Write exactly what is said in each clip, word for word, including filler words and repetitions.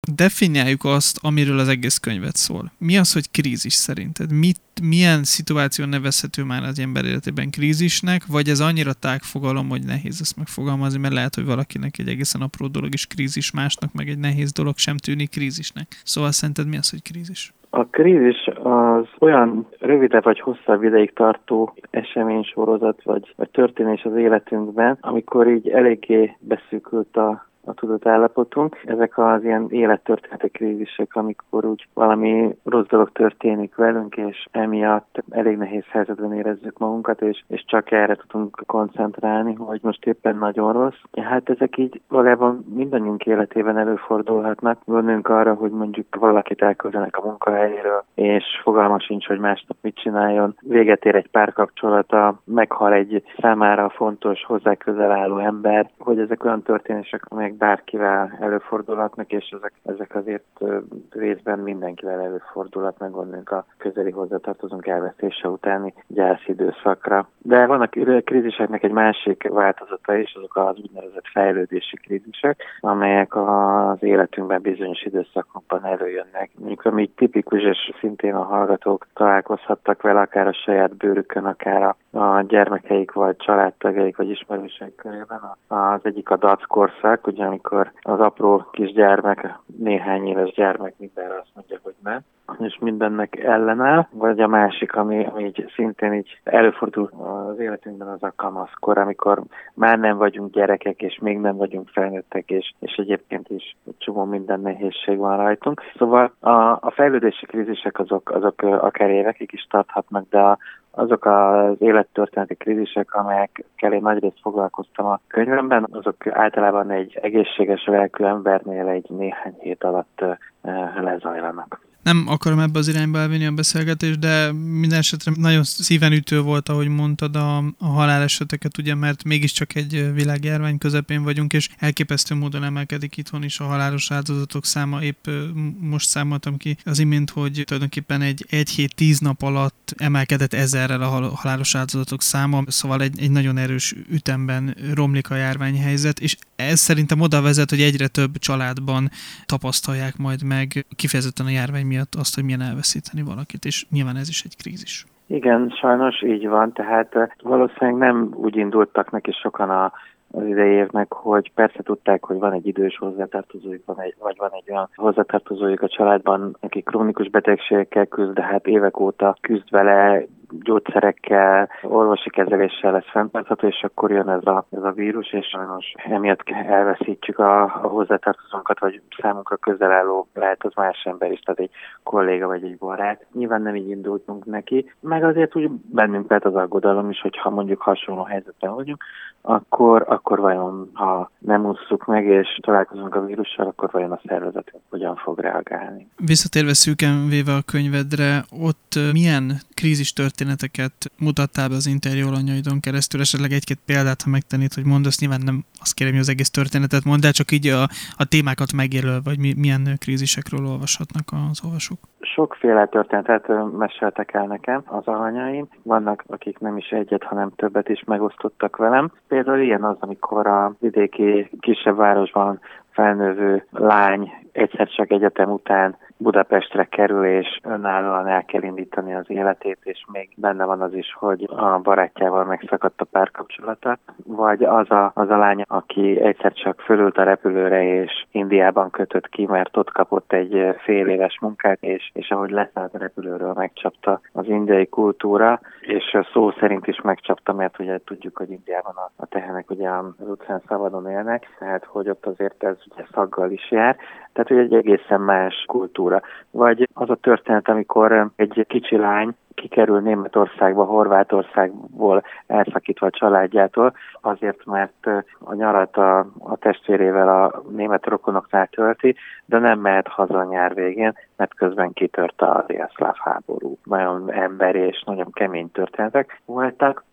Definiáljuk azt, amiről az egész könyvet szól. Mi az, hogy krízis szerinted? Mit, milyen szituáció nevezhető már az ember életében krízisnek, vagy ez annyira tág fogalom, hogy nehéz ezt megfogalmazni, mert lehet, hogy valakinek egy egészen apró dolog is krízis, másnak meg egy nehéz dolog sem tűnik krízisnek. Szóval szerinted mi az, hogy krízis? A krízis az olyan rövidebb vagy hosszabb ideig tartó eseménysorozat vagy, vagy történés az életünkben, amikor így eléggé beszűkült a a tudatállapotunk. Ezek az ilyen élettörténeti krízisek, amikor úgy valami rossz dolog történik velünk, és emiatt elég nehéz helyzetben érezzük magunkat, és, és csak erre tudunk koncentrálni, hogy most éppen nagyon rossz. Hát ezek így valójában mindannyiunk életében előfordulhatnak. Gondoljunk arra, hogy mondjuk valakit elküldenek a munkahelyéről, és fogalma sincs, hogy másnap mit csináljon. Véget ér egy párkapcsolata, meghal egy számára fontos, hozzá közel álló ember, hogy ezek olyan történések, amelyek bárkivel előfordulhatnak, és ezek, ezek azért részben mindenkivel előfordulhatnak, gondoljunk a közeli hozzátartozónk elvesztése utáni gyászidőszakra. De vannak kríziseknek egy másik változata is, azok az úgynevezett fejlődési krízisek, amelyek az életünkben bizonyos időszakokban előjönnek. Mondjuk, ami tipikus, és szintén a hallgatók találkozhattak vele, akár a saját bőrükön, akár a, a gyermekeik, vagy családtagjaik, vagy ismerőseik körében. Az egyik a dac korszak, ugye amikor az apró kisgyermek, néhány éves gyermek mindenre azt mondja, hogy nem, és mindennek ellenáll, vagy a másik, ami, ami így szintén így előfordul az életünkben, az a kamaszkor, amikor már nem vagyunk gyerekek, és még nem vagyunk felnőttek, és, és egyébként is csomó minden nehézség van rajtunk. Szóval a, a fejlődési krízisek azok, azok akár évekig is tarthatnak, de a azok az élettörténeti krízisek, amelyekkel én nagyrészt foglalkoztam a könyvemben, azok általában egy egészséges lelkű embernél egy néhány hét alatt lezajlanak. Nem akarom ebbe az irányba elvinni a beszélgetést, de minden esetre nagyon szíven ütő volt, ahogy mondtad a, a haláleseteket, ugye, mert mégiscsak egy világjárvány közepén vagyunk, és elképesztő módon emelkedik itthon is a halálos áldozatok száma. Épp most számoltam ki az imént, hogy tulajdonképpen egy egy hét tíz nap alatt emelkedett ezerrel a halálos áldozatok száma, szóval egy, egy nagyon erős ütemben romlik a járványhelyzet, és ez szerintem oda vezet, hogy egyre több családban tapasztalják majd meg kifejezetten a járvány miatt azt, hogy milyen elveszíteni valakit, és nyilván ez is egy krízis. Igen, sajnos így van, tehát valószínűleg nem úgy indultak neki sokan a az idei évnek, hogy persze tudták, hogy van egy idős hozzátartozójuk, van egy, vagy van egy olyan hozzátartozójuk a családban, aki krónikus betegségekkel küzd, de hát évek óta küzd vele, gyógyszerekkel, orvosi kezeléssel lesz fenntartható, és akkor jön ez a, ez a vírus, és sajnos emiatt elveszítjük a, a hozzátartozónkat, vagy számunkra közel álló, lehet az más ember is, tehát egy kolléga vagy egy barát. Nyilván nem így indultunk neki, meg azért úgy bennünk lehet az aggodalom is, hogyha mondjuk hasonló helyzetben vagyunk, akkor, akkor vajon, ha nem ússzuk meg, és találkozunk a vírussal, akkor vajon a szervezetünk hogyan fog reagálni. Visszatérve szűken véve a könyvedre, ott milyen krízis történeteket mutattál be az interjú alanyaidon keresztül? Esetleg egy-két példát, ha megtennéd, hogy mondasz, nyilván nem azt kérem, hogy az egész történetet mondd, de csak így a, a témákat megjelöl, vagy mi, milyen krízisekről olvashatnak az olvasók? Sokféle történetet meséltek el nekem az alanyaim. Vannak, akik nem is egyet, hanem többet is megosztottak velem. Például ilyen az, amikor a vidéki kisebb városban felnővő lány egyszer csak egyetem után Budapestre kerül, és önállóan el kell indítani az életét, és még benne van az is, hogy a barátjával megszakadt a párkapcsolata. Vagy az a, az a lány, aki egyszer csak fölült a repülőre, és Indiában kötött ki, mert ott kapott egy fél éves munkát, és, és ahogy leszállt a repülőről, megcsapta az indiai kultúra, és szó szerint is megcsapta, mert ugye tudjuk, hogy Indiában a, a tehenek ugye az utcán szabadon élnek, tehát hogy ott azért ez ugye szaggal is jár. Tehát, hogy egy egészen más kultúra. Vagy az a történet, amikor egy kicsi lány kikerül Németországba, Horvátországból elszakítva a családjától, azért, mert a nyarat a, a testvérével a német rokonoknál tölti, de nem mehet haza a nyár végén, mert közben kitört a délszláv háború. Nagyon emberi és nagyon kemény történetek voltak.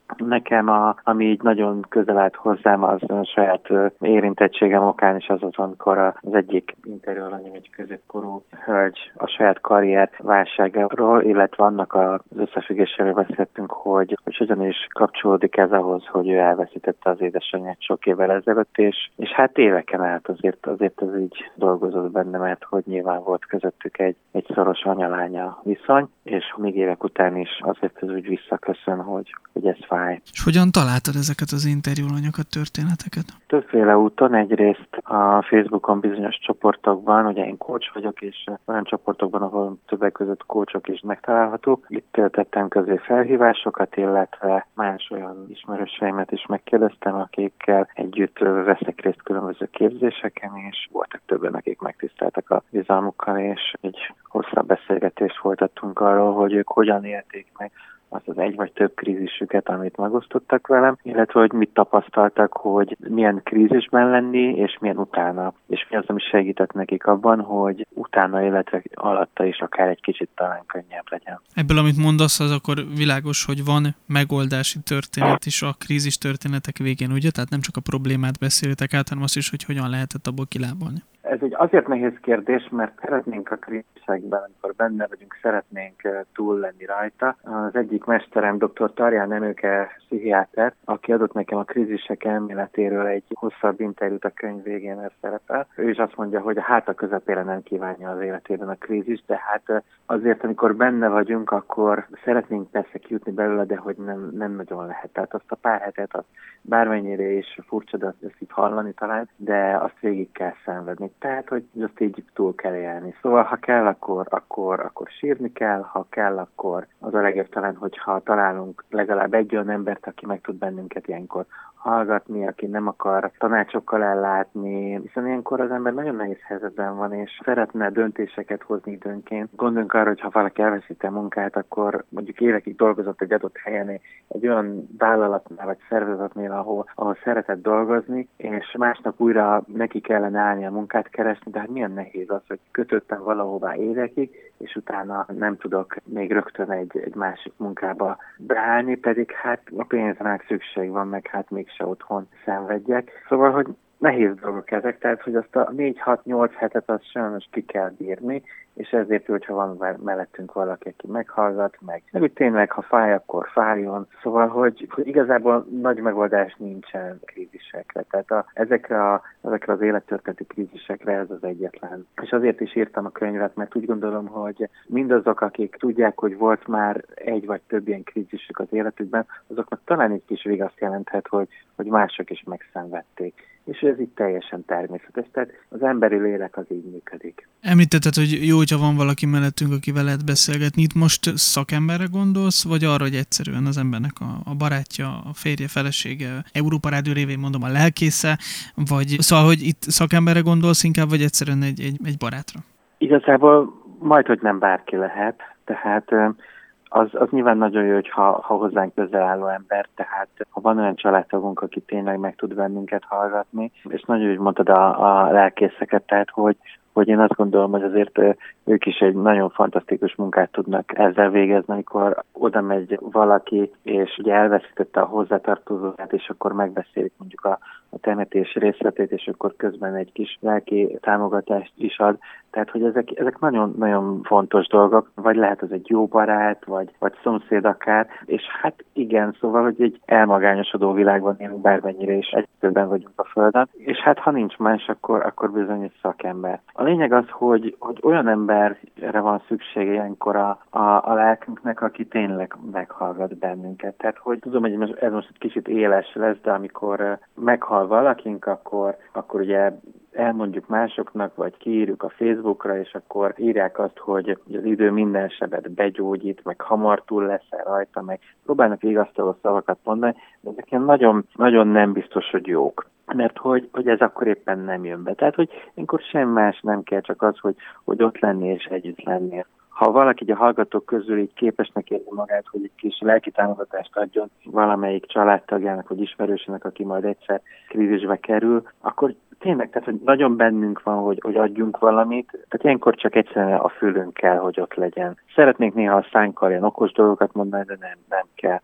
Nekem, a, ami így nagyon közel állt hozzám, az a saját érintettségem okán is az az, amikor az egyik interjú alanyom, egy középkorú hölgy a saját karrier válságáról, illetve annak az összefüggéséről beszéltünk, hogy, hogy hogyan is kapcsolódik ez ahhoz, hogy ő elveszítette az édesanyját sok évvel ezelőtt, és, és hát éveken át azért, azért ez így dolgozott benne, mert hogy nyilván volt közöttük egy, egy szoros anya-lánya viszony, és még évek után is azért ez úgy visszaköszön, hogy, hogy ez fáj. És hogyan találtad ezeket az interjúanyagokat, történeteket? Többféle úton, egyrészt a Facebookon bizonyos csoportokban, ugye én coach vagyok, és olyan csoportokban, ahol többek között coachok is megtalálhatók. Itt tettem közé felhívásokat, illetve más olyan ismerőseimet is megkérdeztem, akikkel együtt veszek részt különböző képzéseken, és voltak többen, akik megtiszteltek a bizalmukkal, és egy hosszabb beszélgetést folytattunk arról, hogy ők hogyan élték meg azt az egy vagy több krízisüket, amit megosztottak velem, illetve hogy mit tapasztaltak, hogy milyen krízisben lenni, és milyen utána. És mi az, ami segített nekik abban, hogy utána, illetve alatta is akár egy kicsit talán könnyebb legyen. Ebből, amit mondasz, az akkor világos, hogy van megoldási történet is a krízis történetek végén, ugye? Tehát nem csak a problémát beszéltek át, hanem azt is, hogy hogyan lehetett abból kilábalni. Ez egy azért nehéz kérdés, mert szeretnénk a krízisekben, amikor benne vagyunk, szeretnénk túl lenni rajta. Az egyik mesterem, dr. Tarján Emőke pszichiáter, aki adott nekem a krízisek elméletéről egy hosszabb interjút a könyv végén, ez szerepel. Ő is azt mondja, hogy a háta közepére nem kívánja az életében a krízis, de hát azért, amikor benne vagyunk, akkor szeretnénk persze kijutni belőle, de hogy nem, nem nagyon lehet. Tehát azt a pár hetet, azt bármennyire is furcsa, de azt így hallani talán, de azt végig kell szenvedni. Tehát, hogy azt így túl kell élni. Szóval, ha kell, akkor, akkor, akkor sírni kell, ha kell, akkor az a legjobb talán, hogyha találunk legalább egy olyan embert, aki meg tud bennünket ilyenkor hallgatni, aki nem akar tanácsokkal ellátni, hiszen ilyenkor az ember nagyon nehéz helyzetben van, és szeretne döntéseket hozni időnként. Gondoljunk arra, hogy ha valaki elveszíti a munkát, akkor mondjuk évekig dolgozott egy adott helyen, egy olyan vállalatnál vagy szervezetnél, ahol, ahol szeretett dolgozni, és másnap újra neki kellene állni a munkát keresni, de hát milyen nehéz az, hogy kötöttem valahová évekig, és utána nem tudok még rögtön egy, egy másik munkába beállni, pedig hát a pénzre szükség van, meg hát mégse otthon szenvedjek. Szóval, hogy nehéz dolgok ezek, tehát, hogy azt a négy-hat-nyolc hetet azt sajnos ki kell bírni, és ezért, hogyha van mellettünk valaki, aki meghallgat, meg, meg úgy tényleg, ha fáj, akkor fájjon. Szóval, hogy, hogy igazából nagy megoldás nincsen krízisekre. Tehát a, ezekre, a, ezekre az élettörténeti krízisekre ez az egyetlen. És azért is írtam a könyvet, mert úgy gondolom, hogy mindazok, akik tudják, hogy volt már egy vagy több ilyen krízisük az életükben, azoknak talán egy kis vigaszt jelenthet, hogy, hogy mások is megszenvedték. És ez itt teljesen természetes. Tehát az emberi lélek az így működik. Említetted, hogy jó, hogyha van valaki mellettünk, akivel lehet beszélgetni. Itt most szakemberre gondolsz, vagy arra, hogy egyszerűen az embernek a, a barátja, a férje, felesége, Európa Rádió révén mondom a lelkésze, vagy szóval, hogy itt szakemberre gondolsz inkább, vagy egyszerűen egy, egy, egy barátra? Igazából majd, hogy nem bárki lehet. Tehát az, az nyilván nagyon jó, hogyha ha hozzánk közel álló ember, tehát ha van olyan családtagunk, aki tényleg meg tud bennünket hallgatni, és nagyon úgy mondtad a, a lelkészeket, tehát hogy, hogy én azt gondolom, hogy azért ők is egy nagyon fantasztikus munkát tudnak ezzel végezni, amikor oda megy valaki, és ugye elveszítette a hozzátartozóját, és akkor megbeszélik mondjuk a, a temetés részletét, és akkor közben egy kis lelki támogatást is ad. Tehát, hogy ezek, ezek nagyon-nagyon fontos dolgok, vagy lehet az egy jó barát, vagy, vagy szomszéd akár, és hát igen, szóval, hogy egy elmagányosodó világban élünk, bármennyire is egyszerűen vagyunk a Földön, és hát ha nincs más, akkor, akkor bizony egy szakember. A lényeg az, hogy, hogy olyan emberre van szüksége ilyenkor a, a, a lelkünknek, aki tényleg meghallgat bennünket. Tehát, hogy tudom, hogy ez most egy kicsit éles lesz, de amikor meghal valakink, akkor, akkor ugye elmondjuk másoknak, vagy kiírjuk a Facebookra, és akkor írják azt, hogy az idő minden sebet begyógyít, meg hamar túl leszel rajta, meg próbálnak vigasztaló szavakat mondani, de ezek ilyen nagyon, nagyon nem biztos, hogy jók. Mert hogy, hogy ez akkor éppen nem jön be. Tehát, hogy ilyenkor sem más nem kell, csak az, hogy, hogy ott lenni és együtt lennél. Ha valaki a hallgatók közül így képesnek érzi magát, hogy egy kis lelki támogatást adjon valamelyik családtagjának vagy ismerősének, aki majd egyszer krízisbe kerül, akkor tényleg, tehát, hogy nagyon bennünk van, hogy, hogy adjunk valamit, tehát ilyenkor csak egyszerűen a fülünk kell, hogy ott legyen. Szeretnénk néha a szánkkal ilyen okos dolgokat mondani, de nem, nem kell.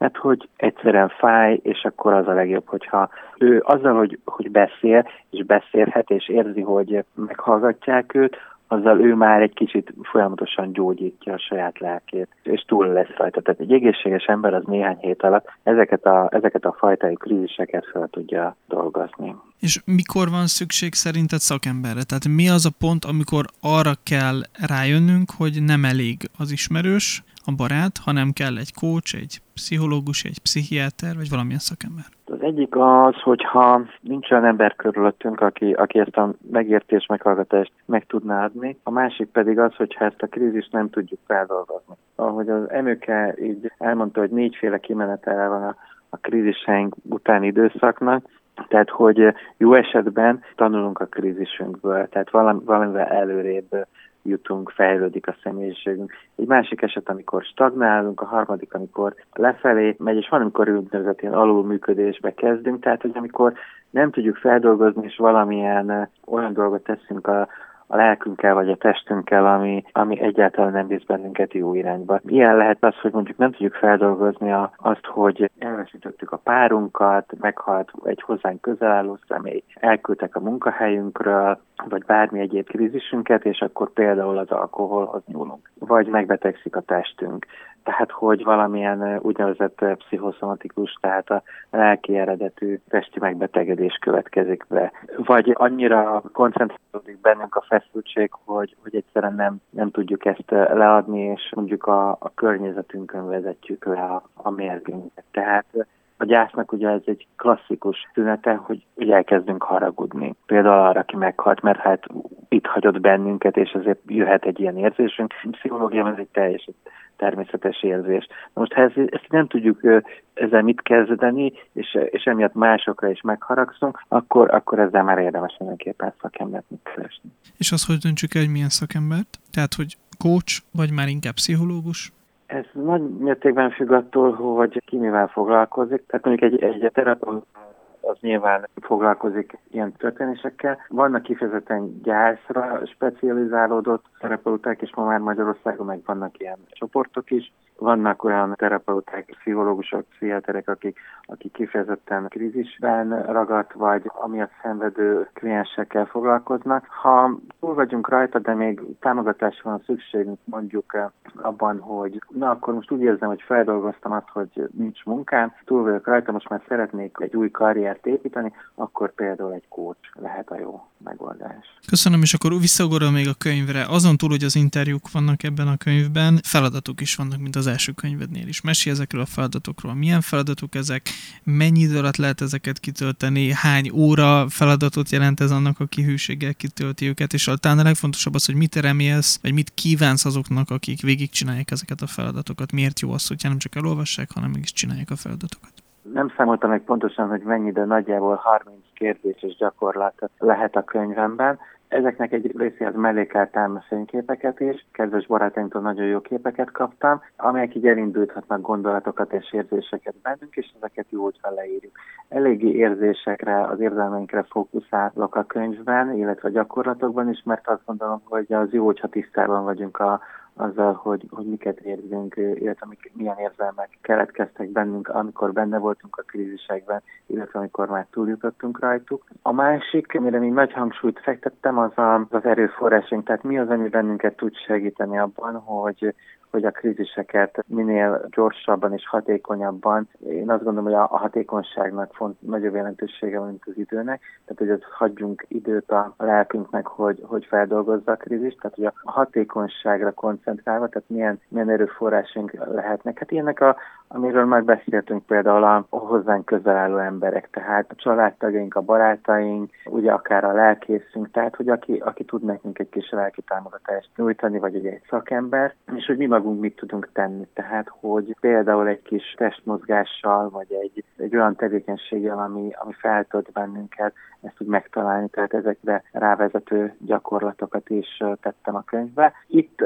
mert hogy egyszerűen fáj, és akkor az a legjobb, hogyha ő azzal, hogy, hogy beszél, és beszélhet, és érzi, hogy meghallgatják őt, azzal ő már egy kicsit folyamatosan gyógyítja a saját lelkét, és túl lesz rajta. Tehát egy egészséges ember az néhány hét alatt ezeket a, ezeket a fajtai kríziseket fel tudja dolgozni. És mikor van szükség szerinted szakemberre? Tehát mi az a pont, amikor arra kell rájönnünk, hogy nem elég az ismerős, a barát, hanem kell egy coach, egy pszichológus, egy pszichiáter, vagy valamilyen szakember? Az egyik az, hogyha nincs olyan ember körülöttünk, aki, aki ezt a megértés, meghallgatást meg tudná adni. A másik pedig az, hogyha ezt a krízist nem tudjuk feldolgozni. Ahogy az Emőke így elmondta, hogy négyféle kimenetele van a, a kríziseink utáni időszaknak, tehát, hogy jó esetben tanulunk a krízisünkből, tehát valamivel előrébb jutunk, fejlődik a személyiségünk. Egy másik eset, amikor stagnálunk, a harmadik, amikor lefelé megy, és van, amikor úgynevezett ilyen alulműködésbe kezdünk, tehát, hogy amikor nem tudjuk feldolgozni, és valamilyen olyan dolgot teszünk a a lelkünkkel vagy a testünkkel, ami, ami egyáltalán nem visz bennünket jó irányba. Ilyen lehet az, hogy mondjuk nem tudjuk feldolgozni a, azt, hogy elveszítettük a párunkat, meghalt egy hozzánk közel álló személy, elküldtek a munkahelyünkről, vagy bármi egyéb krízisünket, és akkor például az alkoholhoz nyúlunk. Vagy megbetegszik a testünk. Tehát, hogy valamilyen úgynevezett pszichoszomatikus, tehát a lelki eredetű testi megbetegedés következik be. Vagy annyira koncentrálódik bennünk a feszültség, hogy, hogy egyszerűen nem, nem tudjuk ezt leadni, és mondjuk a, a környezetünkön vezetjük le a, a mérgünket. Tehát a gyásznak ugye ez egy klasszikus tünete, hogy ugye elkezdünk haragudni. Például arra, aki meghalt, mert hát itt hagyott bennünket, és ezért jöhet egy ilyen érzésünk. Pszichológiában ez egy teljesen természetes érzés. Na most, ha ezt, ezt nem tudjuk ezzel mit kezdeni, és, és emiatt másokra is megharagszunk, akkor, akkor ezzel már érdemes mindenképpen szakembert keresni. És az, hogy döntsük el, hogy milyen szakembert? Tehát, hogy coach, vagy már inkább pszichológus? Ez nagy mértékben függ attól, hogy ki mivel foglalkozik. Tehát mondjuk egy, egy terapeuta az nyilván foglalkozik ilyen történésekkel. Vannak kifejezetten gyászra specializálódott terapeuták, és ma már Magyarországon meg vannak ilyen csoportok is. Vannak olyan terapeuták, pszichológusok, pszichiáterek, akik, akik kifejezetten krízisben ragadt, vagy amiatt szenvedő kliensekkel foglalkoznak. Ha túl vagyunk rajta, de még támogatásra van szükségünk mondjuk abban, hogy na akkor most úgy érzem, hogy feldolgoztam azt, hogy nincs munkám, túl vagyok rajta, most már szeretnék egy új karriert építeni, akkor például egy coach lehet a jó megoldás. Köszönöm, és akkor visszaugorom még a könyvre. Azon túl, hogy az interjúk vannak ebben a könyvben, feladatok is vannak, mint az első könyvednél is. Mesélj ezekről a feladatokról. Milyen feladatok ezek? Mennyi idő alatt lehet ezeket kitölteni? Hány óra feladatot jelent ez annak, aki hűséggel kitölti őket? És talán a legfontosabb az, hogy mit remélsz, vagy mit kívánsz azoknak, akik végigcsinálják ezeket a feladatokat. Miért jó az, hogyha nem csak elolvassák, hanem mégis csinálják a feladatokat? Nem számoltam meg pontosan, hogy mennyi, de nagyjából harminc kérdéses gyakorlat lehet a könyvemben. Ezeknek egy részéhez mellékeltem fényképeket is, kedves barátaimtól nagyon jó képeket kaptam, amelyek így elindulhatnak gondolatokat és érzéseket bennünk, és ezeket jó, hogyha leírjuk. Eléggé érzésekre, az érzelmeinkre fókuszálok a könyvben, illetve a gyakorlatokban is, mert azt gondolom, hogy az jó, hogyha tisztában vagyunk a azzal, hogy, hogy miket érzünk, illetve milyen érzelmek keletkeztek bennünk, amikor benne voltunk a krízisekben, illetve amikor már túljutottunk rajtuk. A másik, amire még nagy hangsúlyt fektettem, az a, az erőforrásunk, tehát mi az, ami bennünket tud segíteni abban, hogy hogy a kríziseket minél gyorsabban és hatékonyabban. Én azt gondolom, hogy a, a hatékonyságnak font, nagyobb jelentősége van, mint az időnek. Tehát, hogy az hagyjunk időt a lelkünknek, hogy, hogy feldolgozza a krízist. Tehát, hogy a hatékonyságra koncentrálva, tehát milyen, milyen erőforrásunk lehetnek. Hát ilyenek, a, amiről már beszéltünk, például a, a hozzánk közel álló emberek, tehát a családtagjaink, a barátaink, ugye akár a lelkészünk, tehát, hogy aki, aki tud nekünk egy kis lelki támogatást nyújtani, vagy egy, egy szakember, és hogy mi magunk mit tudunk tenni. Tehát, hogy például egy kis testmozgással, vagy egy, egy olyan tevékenységgel, ami, ami feltölt bennünket, ezt úgy megtalálni, tehát ezekre rávezető gyakorlatokat is tettem a könyvbe. Itt ellen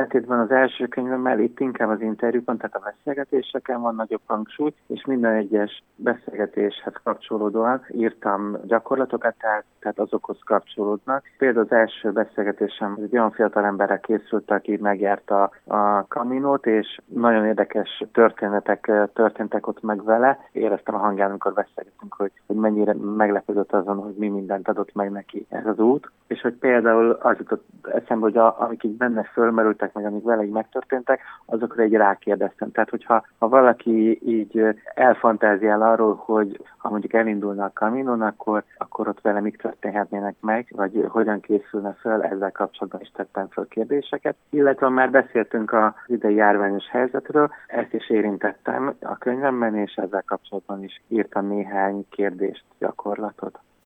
ellentétben az első könyvemmel itt inkább az interjúkon, tehát a beszélgetéseken van nagyobb hangsúly, és minden egyes beszélgetéshez kapcsolódóan írtam gyakorlatokat, tehát, tehát azokhoz kapcsolódnak. Például az első beszélgetésem egy olyan fiatal emberrel készült, aki megjárta a Caminót, és nagyon érdekes történetek történtek ott meg vele. Éreztem a hangján, amikor beszélgettünk, hogy, hogy mennyire meglepődött azon, hogy mi mindent adott meg neki ez az út. És hogy például az jutott eszembe, hogy a, amik így benne fölmerültek, meg amik vele így megtörténtek, azokra így rákérdeztem. Tehát, hogyha ha valaki így elfantáziál arról, hogy ha mondjuk elindulna a Caminón, akkor, akkor ott vele mik történhetnének meg, vagy hogyan készülne föl, ezzel kapcsolatban is tettem föl kérdéseket. Illetve már beszéltünk az idei járványos helyzetről, ezt is érintettem a könyvemben, és ezzel kapcsolatban is írtam néhány kérdést, gyakorlatot.